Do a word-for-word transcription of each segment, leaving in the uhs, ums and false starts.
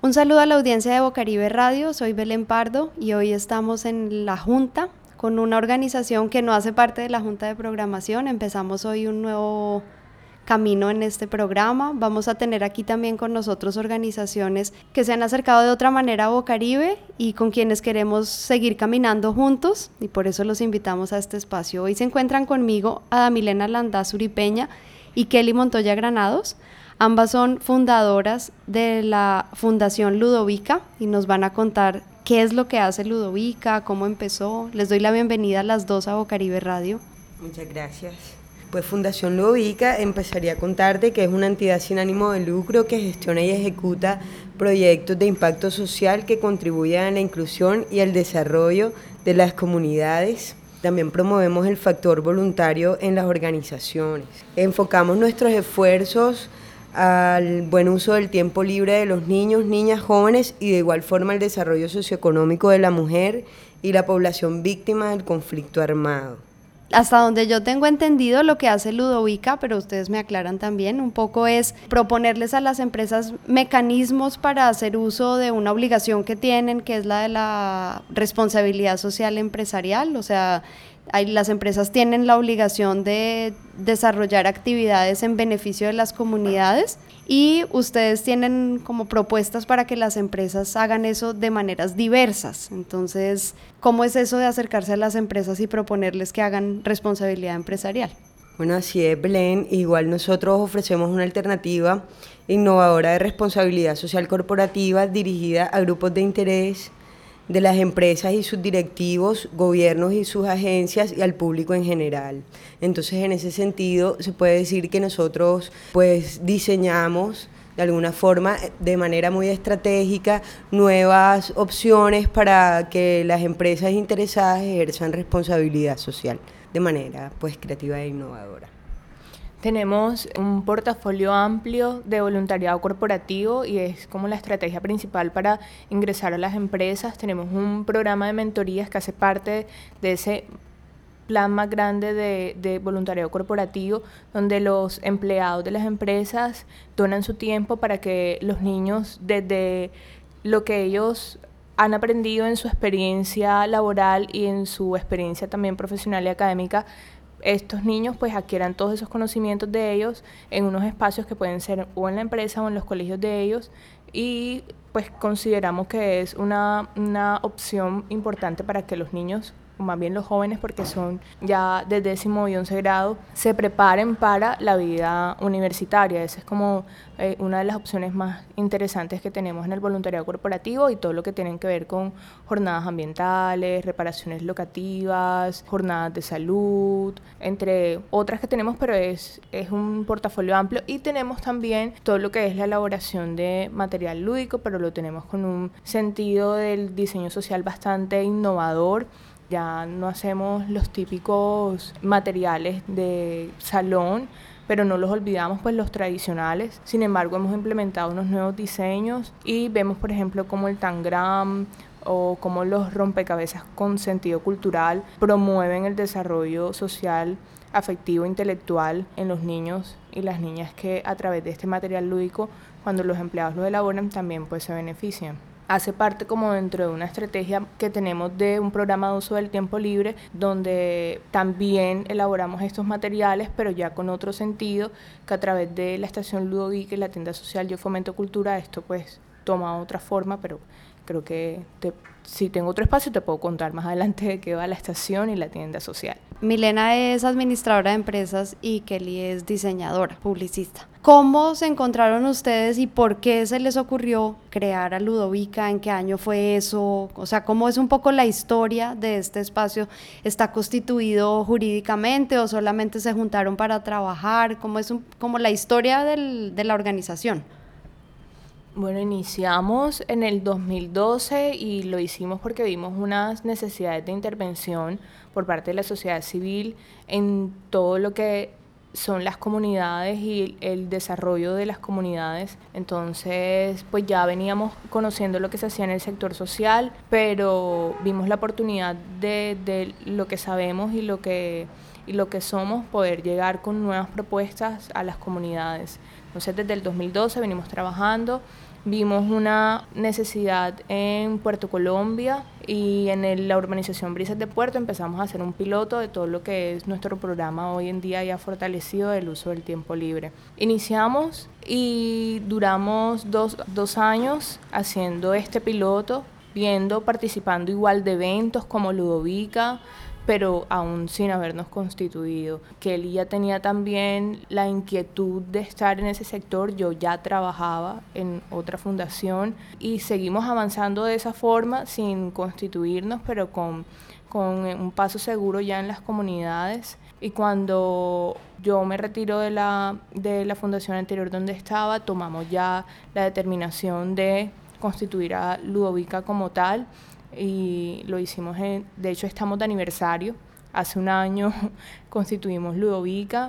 Un saludo a la audiencia de Bocaribe Radio, soy Belén Pardo y hoy estamos en la Junta con una organización que no hace parte de la Junta de Programación. Empezamos hoy un nuevo camino en este programa. Vamos a tener aquí también con nosotros organizaciones que se han acercado de otra manera a Bocaribe y con quienes queremos seguir caminando juntos, y por eso los invitamos a este espacio. Hoy se encuentran conmigo Adamilena Landaz Uripeña y Kelly Montoya Granados. Ambas son fundadoras de la Fundación Ludovica y nos van a contar qué es lo que hace Ludovica, cómo empezó. Les doy la bienvenida a las dos a Bocaribe Radio. Muchas gracias. Pues Fundación Ludovica, empezaría a contarte que es una entidad sin ánimo de lucro que gestiona y ejecuta proyectos de impacto social que contribuyen a la inclusión y al desarrollo de las comunidades. También promovemos el factor voluntario en las organizaciones. Enfocamos nuestros esfuerzos al buen uso del tiempo libre de los niños, niñas, jóvenes y de igual forma el desarrollo socioeconómico de la mujer y la población víctima del conflicto armado. Hasta donde yo tengo entendido, lo que hace Ludovica, pero ustedes me aclaran también, un poco es proponerles a las empresas mecanismos para hacer uso de una obligación que tienen, que es la de la responsabilidad social empresarial. O sea, hay, las empresas tienen la obligación de desarrollar actividades en beneficio de las comunidades y ustedes tienen como propuestas para que las empresas hagan eso de maneras diversas. Entonces, ¿cómo es eso de acercarse a las empresas y proponerles que hagan responsabilidad empresarial? Bueno, así es, Belén. Igual nosotros ofrecemos una alternativa innovadora de responsabilidad social corporativa dirigida a grupos de interés de las empresas y sus directivos, gobiernos y sus agencias y al público en general. Entonces, en ese sentido, se puede decir que nosotros pues diseñamos de alguna forma, de manera muy estratégica, nuevas opciones para que las empresas interesadas ejerzan responsabilidad social de manera pues creativa e innovadora. Tenemos un portafolio amplio de voluntariado corporativo y es como la estrategia principal para ingresar a las empresas. Tenemos un programa de mentorías que hace parte de ese plan más grande de, de voluntariado corporativo, donde los empleados de las empresas donan su tiempo para que los niños, desde lo que ellos han aprendido en su experiencia laboral y en su experiencia también profesional y académica, estos niños pues adquieran todos esos conocimientos de ellos en unos espacios que pueden ser o en la empresa o en los colegios de ellos, y pues consideramos que es una, una opción importante para que los niños, o más bien los jóvenes, porque son ya de décimo y once grado, se preparen para la vida universitaria. Esa es como eh, una de las opciones más interesantes que tenemos en el voluntariado corporativo, y todo lo que tienen que ver con jornadas ambientales, reparaciones locativas, jornadas de salud, entre otras que tenemos, pero es, es un portafolio amplio. Y tenemos también todo lo que es la elaboración de material lúdico, pero lo tenemos con un sentido del diseño social bastante innovador. Ya no hacemos los típicos materiales de salón, pero no los olvidamos, pues los tradicionales. Sin embargo, hemos implementado unos nuevos diseños y vemos, por ejemplo, como el tangram o como los rompecabezas con sentido cultural promueven el desarrollo social, afectivo, intelectual en los niños y las niñas, que a través de este material lúdico, cuando los empleados lo elaboran, también pues se benefician. Hace parte como dentro de una estrategia que tenemos de un programa de uso del tiempo libre, donde también elaboramos estos materiales, pero ya con otro sentido, que a través de la estación Ludovica y la tienda social Yo Fomento Cultura, esto pues toma otra forma, pero creo que te, si tengo otro espacio te puedo contar más adelante de qué va la estación y la tienda social. Milena es administradora de empresas y Kelly es diseñadora, publicista. ¿Cómo se encontraron ustedes y por qué se les ocurrió crear a Ludovica? ¿En qué año fue eso? O sea, ¿cómo es un poco la historia de este espacio? ¿Está constituido jurídicamente o solamente se juntaron para trabajar? ¿Cómo es un, como la historia del, de la organización? Bueno, iniciamos en el dos mil doce y lo hicimos porque vimos unas necesidades de intervención por parte de la sociedad civil en todo lo que son las comunidades y el desarrollo de las comunidades. Entonces, pues ya veníamos conociendo lo que se hacía en el sector social, pero vimos la oportunidad de, de lo que sabemos y lo que, y lo que somos, poder llegar con nuevas propuestas a las comunidades. Entonces, desde el dos mil doce venimos trabajando vimos una necesidad en Puerto Colombia y en el, la urbanización Brisas de Puerto empezamos a hacer un piloto de todo lo que es nuestro programa hoy en día ya fortalecido del uso del tiempo libre. Iniciamos y duramos dos, dos años haciendo este piloto, viendo, participando igual de eventos como Ludovica, pero aún sin habernos constituido. Kelly ya tenía también la inquietud de estar en ese sector, yo ya trabajaba en otra fundación y seguimos avanzando de esa forma sin constituirnos, pero con, con un paso seguro ya en las comunidades. Y cuando yo me retiro de la, de la fundación anterior donde estaba, tomamos ya la determinación de constituir a Ludovica como tal, y lo hicimos, en, de hecho estamos de aniversario, hace un año constituimos Ludovica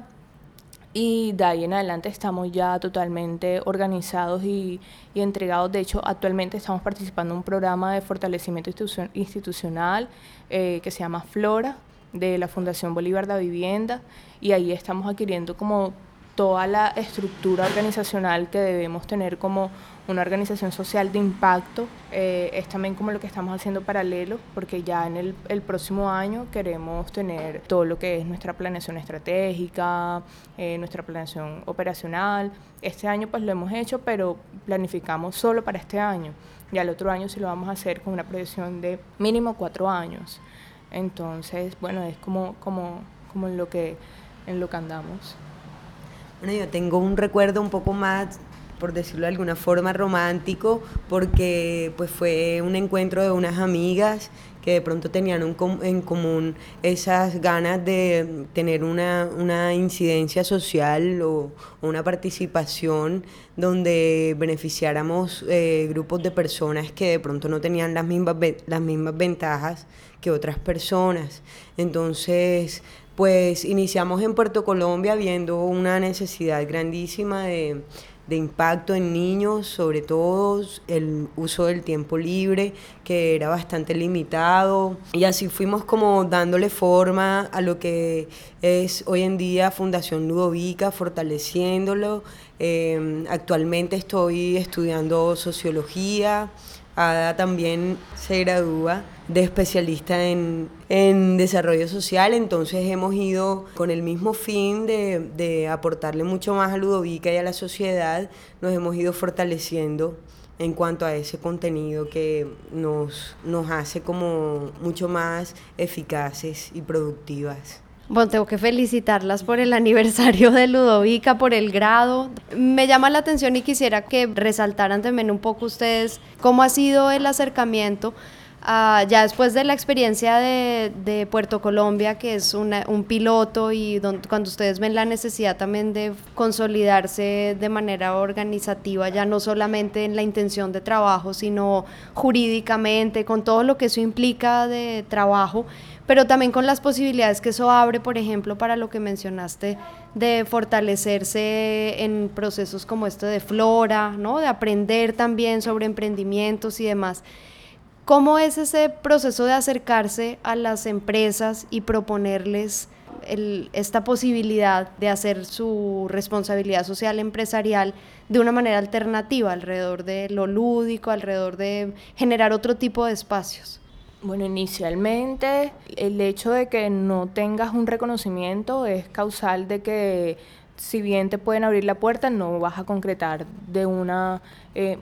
y de ahí en adelante estamos ya totalmente organizados y, y entregados. De hecho, actualmente estamos participando en un programa de fortalecimiento institu- institucional eh, que se llama Flora, de la Fundación Bolívar de Vivienda, y ahí estamos adquiriendo como toda la estructura organizacional que debemos tener como una organización social de impacto. Eh, es también como lo que estamos haciendo paralelo, porque ya en el, el próximo año queremos tener todo lo que es nuestra planeación estratégica, eh, nuestra planeación operacional. Este año pues lo hemos hecho, pero planificamos solo para este año. Ya el otro año sí lo vamos a hacer con una proyección de mínimo cuatro años. Entonces, bueno, es como, como, como en lo que, en lo que andamos. Bueno, yo tengo un recuerdo un poco más, por decirlo de alguna forma, romántico, porque pues fue un encuentro de unas amigas que de pronto tenían un com- en común esas ganas de tener una, una incidencia social o, o una participación donde beneficiáramos eh, grupos de personas que de pronto no tenían las mismas, ve- las mismas ventajas que otras personas. Entonces, pues iniciamos en Puerto Colombia viendo una necesidad grandísima de, de impacto en niños, sobre todo el uso del tiempo libre, que era bastante limitado, y así fuimos como dándole forma a lo que es hoy en día Fundación Ludovica, fortaleciéndolo. Eh, actualmente estoy estudiando sociología. Ada también se gradúa de especialista en, en desarrollo social, entonces hemos ido con el mismo fin de, de aportarle mucho más a Ludovica y a la sociedad, nos hemos ido fortaleciendo en cuanto a ese contenido que nos, nos hace como mucho más eficaces y productivas. Bueno, tengo que felicitarlas por el aniversario de Ludovica, por el grado. Me llama la atención y quisiera que resaltaran también un poco ustedes cómo ha sido el acercamiento uh, ya después de la experiencia de, de Puerto Colombia, que es una, un piloto, y donde, cuando ustedes ven la necesidad también de consolidarse de manera organizativa, ya no solamente en la intención de trabajo, sino jurídicamente, con todo lo que eso implica de trabajo, pero también con las posibilidades que eso abre, por ejemplo, para lo que mencionaste de fortalecerse en procesos como este de Flora, ¿no? De aprender también sobre emprendimientos y demás. ¿Cómo es ese proceso de acercarse a las empresas y proponerles el, esta posibilidad de hacer su responsabilidad social empresarial de una manera alternativa, alrededor de lo lúdico, alrededor de generar otro tipo de espacios? Bueno, inicialmente el hecho de que no tengas un reconocimiento es causal de que, si bien te pueden abrir la puerta, no vas a concretar de una eh,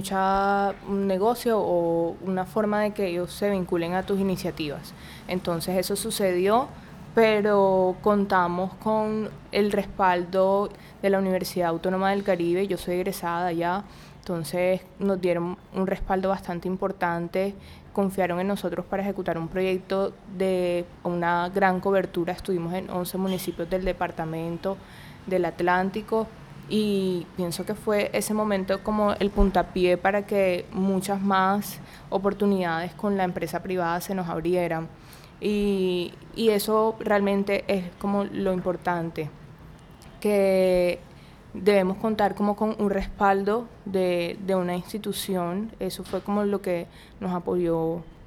mucha un negocio o una forma de que ellos se vinculen a tus iniciativas. Entonces eso sucedió, pero contamos con el respaldo de la Universidad Autónoma del Caribe. Yo soy egresada allá, entonces nos dieron un respaldo bastante importante. Confiaron en nosotros para ejecutar un proyecto de una gran cobertura. Estuvimos en once municipios del departamento del Atlántico y pienso que fue ese momento como el puntapié para que muchas más oportunidades con la empresa privada se nos abrieran. Y, y eso realmente es como lo importante, que debemos contar como con un respaldo de, de una institución. Eso fue como lo que nos apoyó,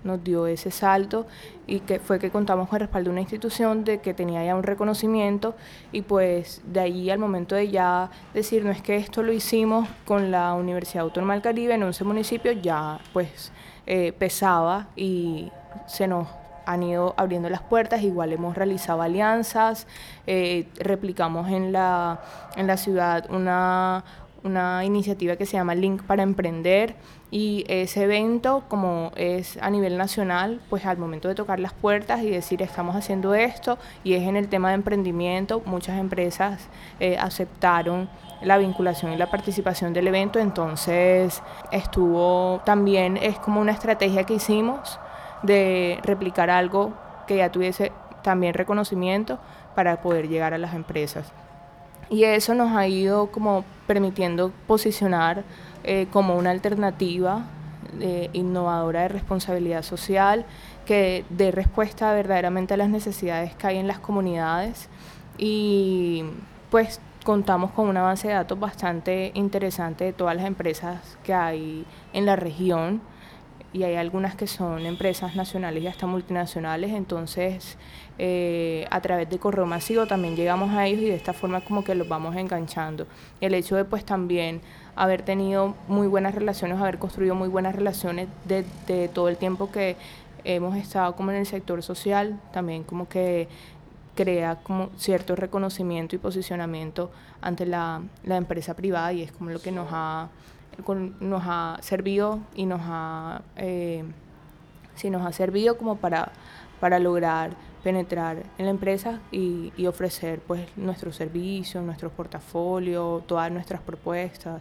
nos dio ese salto y que fue que contamos con el respaldo de una institución de que tenía ya un reconocimiento y pues de ahí al momento de ya decir no es que esto lo hicimos con la Universidad Autónoma del Caribe en once municipios, ya pues eh, pesaba y se nos han ido abriendo las puertas. Igual hemos realizado alianzas, eh, replicamos en la, en la ciudad una, una iniciativa que se llama Link para Emprender, y ese evento, como es a nivel nacional, pues al momento de tocar las puertas y decir estamos haciendo esto y es en el tema de emprendimiento, muchas empresas eh, aceptaron la vinculación y la participación del evento. Entonces estuvo también, es como una estrategia que hicimos de replicar algo que ya tuviese también reconocimiento para poder llegar a las empresas. Y eso nos ha ido como permitiendo posicionar eh, como una alternativa eh, innovadora de responsabilidad social que dé respuesta verdaderamente a las necesidades que hay en las comunidades, y pues contamos con un avance de datos bastante interesante de todas las empresas que hay en la región, y hay algunas que son empresas nacionales y hasta multinacionales. Entonces eh, a través de correo masivo también llegamos a ellos y de esta forma como que los vamos enganchando. El hecho de pues también haber tenido muy buenas relaciones, haber construido muy buenas relaciones de, de todo el tiempo que hemos estado como en el sector social, también como que crea como cierto reconocimiento y posicionamiento ante la, la empresa privada, y es como lo que nos ha nos ha servido y nos ha eh, sí, nos ha servido como para, para lograr penetrar en la empresa y, y ofrecer pues nuestros servicios, nuestros portafolios, todas nuestras propuestas.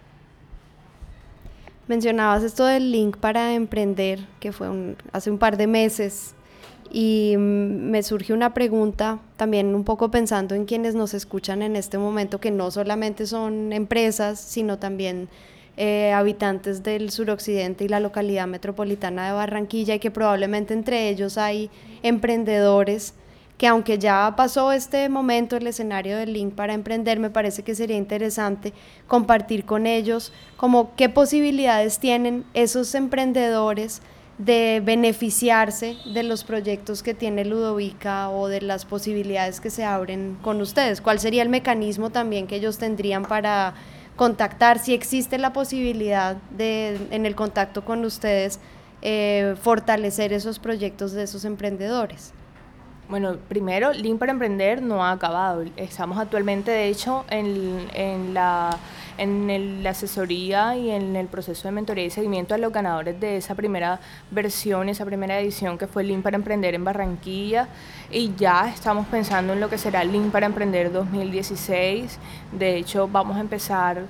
Mencionabas esto del Link para Emprender, que fue un, hace un par de meses, y me surge una pregunta también un poco pensando en quienes nos escuchan en este momento, que no solamente son empresas, sino también Eh, habitantes del suroccidente y la localidad metropolitana de Barranquilla, y que probablemente entre ellos hay emprendedores que, aunque ya pasó este momento, el escenario del Link para Emprender, me parece que sería interesante compartir con ellos como qué posibilidades tienen esos emprendedores de beneficiarse de los proyectos que tiene Ludovica o de las posibilidades que se abren con ustedes. ¿Cuál sería el mecanismo también que ellos tendrían para contactar, si existe la posibilidad de, en el contacto con ustedes, eh, fortalecer esos proyectos de esos emprendedores? Bueno, primero, Link para Emprender no ha acabado. Estamos actualmente, de hecho, en, en, la, en el, la asesoría y en el proceso de mentoría y seguimiento a los ganadores de esa primera versión, esa primera edición que fue Link para Emprender en Barranquilla, y ya estamos pensando en lo que será Link para Emprender dos mil dieciséis. De hecho, vamos a empezar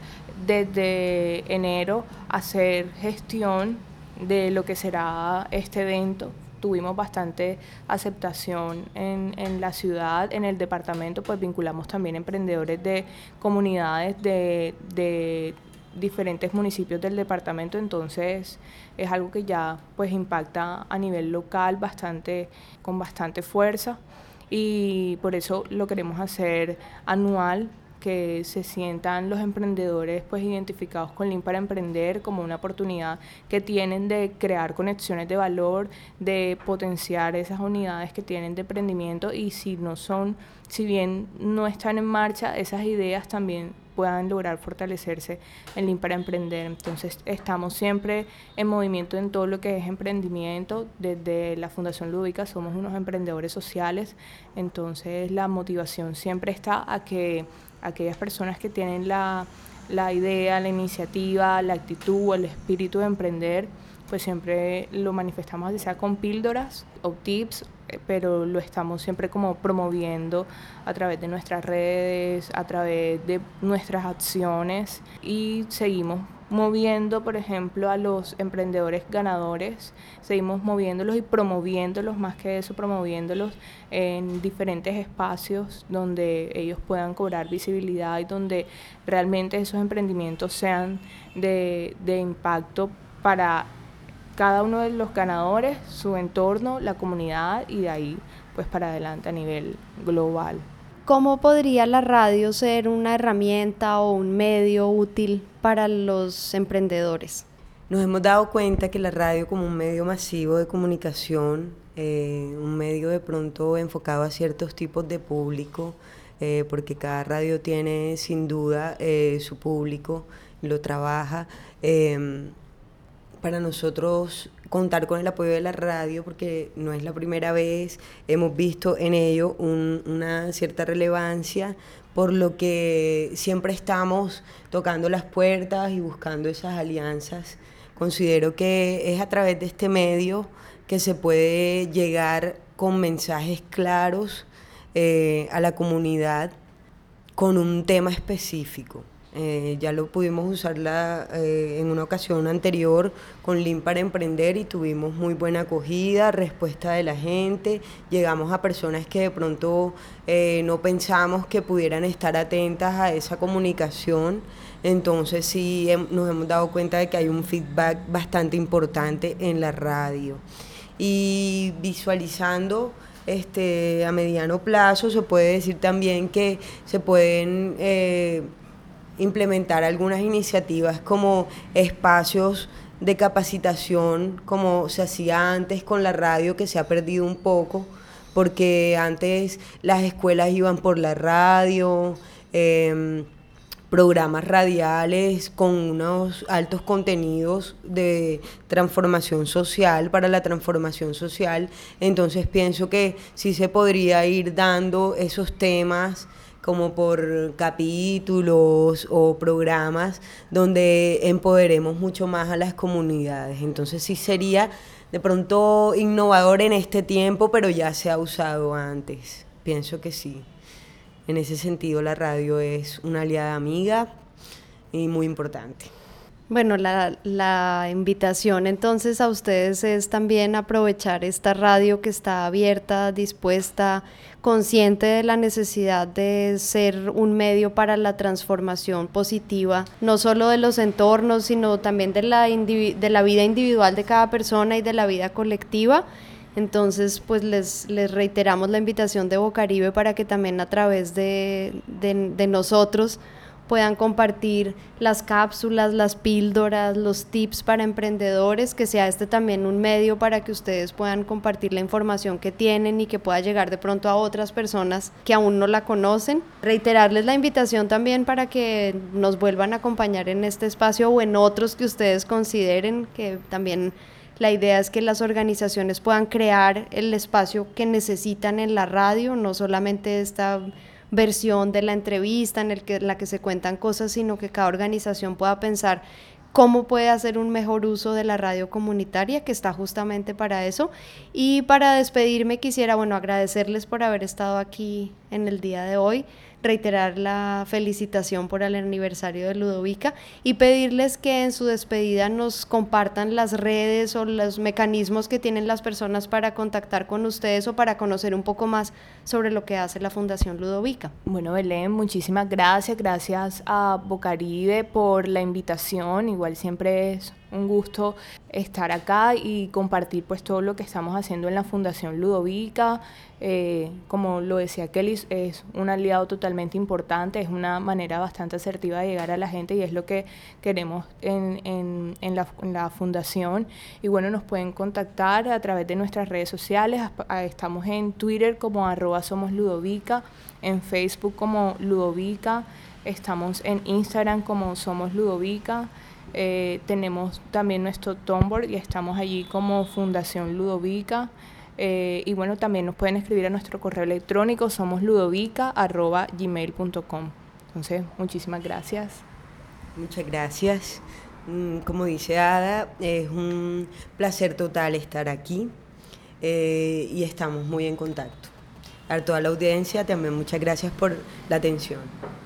desde enero a hacer gestión de lo que será este evento. Tuvimos bastante aceptación en, en la ciudad, en el departamento, pues vinculamos también emprendedores de comunidades de, de diferentes municipios del departamento. Entonces es algo que ya pues impacta a nivel local bastante, con bastante fuerza, y por eso lo queremos hacer anual, que se sientan los emprendedores pues identificados con Link para Emprender como una oportunidad que tienen de crear conexiones de valor, de potenciar esas unidades que tienen de emprendimiento, y si no son, si bien no están en marcha, esas ideas también puedan lograr fortalecerse en Link para Emprender. Entonces estamos siempre en movimiento en todo lo que es emprendimiento. Desde la Fundación Ludovica somos unos emprendedores sociales, entonces la motivación siempre está a que aquellas personas que tienen la, la idea, la iniciativa, la actitud, el espíritu de emprender, pues siempre lo manifestamos, ya sea con píldoras o tips, pero lo estamos siempre como promoviendo a través de nuestras redes, a través de nuestras acciones, y seguimos moviendo, por ejemplo, a los emprendedores ganadores, seguimos moviéndolos y promoviéndolos, más que eso, promoviéndolos en diferentes espacios donde ellos puedan cobrar visibilidad y donde realmente esos emprendimientos sean de, de impacto para cada uno de los ganadores, su entorno, la comunidad, y de ahí pues para adelante a nivel global. ¿Cómo podría la radio ser una herramienta o un medio útil para los emprendedores? nos hemos dado cuenta que la radio como un medio masivo de comunicación, eh, un medio de pronto enfocado a ciertos tipos de público, eh, porque cada radio tiene sin duda eh, su público, lo trabaja. Eh, para nosotros contar con el apoyo de la radio, porque no es la primera vez, hemos visto en ello un, una cierta relevancia, por lo que siempre estamos tocando las puertas y buscando esas alianzas. Considero que es a través de este medio que se puede llegar con mensajes claros eh, a la comunidad con un tema específico. Eh, ya lo pudimos usar la, eh, en una ocasión anterior con Link para Emprender y tuvimos muy buena acogida, respuesta de la gente, llegamos a personas que de pronto eh, no pensamos que pudieran estar atentas a esa comunicación, entonces sí hem, nos hemos dado cuenta de que hay un feedback bastante importante en la radio. Y visualizando este, a mediano plazo se puede decir también que se pueden eh, implementar algunas iniciativas como espacios de capacitación, como se hacía antes con la radio, que se ha perdido un poco, porque antes las escuelas iban por la radio, eh, programas radiales con unos altos contenidos de transformación social, para la transformación social, entonces pienso que sí se podría ir dando esos temas como por capítulos o programas donde empoderemos mucho más a las comunidades. Entonces sí sería de pronto innovador en este tiempo, pero ya se ha usado antes. Pienso que sí. En ese sentido la radio es una aliada amiga y muy importante. Bueno, la, la invitación entonces a ustedes es también aprovechar esta radio que está abierta, dispuesta, consciente de la necesidad de ser un medio para la transformación positiva, no solo de los entornos, sino también de la, individu- de la vida individual de cada persona y de la vida colectiva. Entonces, pues les, les reiteramos la invitación de Bocaribe para que también a través de, de, de nosotros puedan compartir las cápsulas, las píldoras, los tips para emprendedores, que sea este también un medio para que ustedes puedan compartir la información que tienen y que pueda llegar de pronto a otras personas que aún no la conocen. Reiterarles la invitación también para que nos vuelvan a acompañar en este espacio o en otros que ustedes consideren, que también la idea es que las organizaciones puedan crear el espacio que necesitan en la radio, no solamente esta versión de la entrevista en el que, la que se cuentan cosas, sino que cada organización pueda pensar cómo puede hacer un mejor uso de la radio comunitaria, que está justamente para eso. Y para despedirme quisiera, bueno, agradecerles por haber estado aquí en el día de hoy, reiterar la felicitación por el aniversario de Ludovica y pedirles que en su despedida nos compartan las redes o los mecanismos que tienen las personas para contactar con ustedes o para conocer un poco más sobre lo que hace la Fundación Ludovica. Bueno, Belén, muchísimas gracias, gracias a Bocaribe por la invitación, igual siempre es un gusto estar acá y compartir pues todo lo que estamos haciendo en la Fundación Ludovica. Eh, como lo decía Kelly, es un aliado totalmente importante, es una manera bastante asertiva de llegar a la gente y es lo que queremos en, en, en, la, en la Fundación. Y bueno, nos pueden contactar a través de nuestras redes sociales, estamos en Twitter como arroba somos Ludovica, en Facebook como Ludovica, estamos en Instagram como somos Ludovica. Eh, tenemos también nuestro Tumblr y estamos allí como Fundación Ludovica. Eh, y bueno, también nos pueden escribir a nuestro correo electrónico somos ludovica arroba gmail punto com. Entonces, muchísimas gracias. Muchas gracias. Como dice Ada, es un placer total estar aquí eh, y estamos muy en contacto. A toda la audiencia también muchas gracias por la atención.